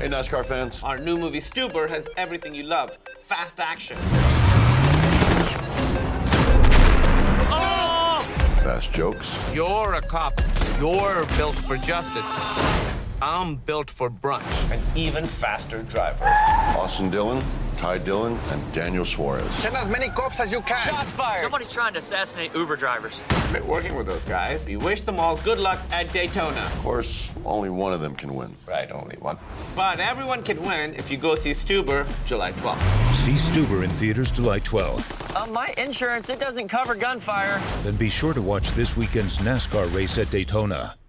Hey, NASCAR fans. Our new movie, Stuber, has everything you love. Fast action. Oh! Fast jokes. You're a cop. You're built for justice. I'm built for brunch. And even faster drivers. Austin Dillon, Ty Dillon, and Daniel Suarez. Send as many cops as you can. Shots fired. Somebody's trying to assassinate Uber drivers. I've been working with those guys. We wish them all good luck at Daytona. Of course, only one of them can win. Right, only one. But everyone can win if you go see Stuber July 12th. See Stuber in theaters July 12th. My insurance, it doesn't cover gunfire. Then be sure to watch this weekend's NASCAR race at Daytona.